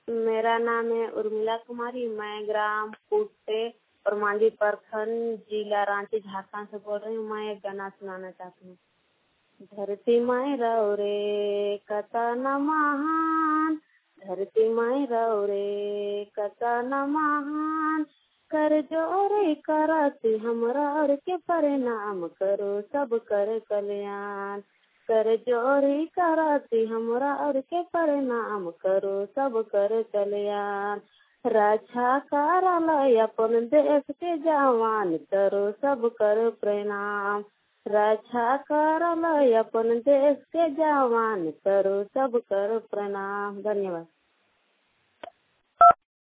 मेरा नाम है उर्मिला कुमारी। मैं ग्राम कुट्टे और मांझी प्रखंड जिला रांची झारखंड से बोल रही हूँ। मैं एक गाना सुनाना चाहती हूँ। धरती माई रौरे कतन महान, धरती माई रौरे कतन महान, कर जोरे करती हमरा और के परिणाम करो सब कर कल्याण, कर जोरी करती हमरा और के परिणाम करो सब कर कल्याण, रक्षा करल अपन देश के जवान करो सब कर प्रणाम, रक्षा करल अपन देश के जवान करो सब कर प्रणाम। धन्यवाद।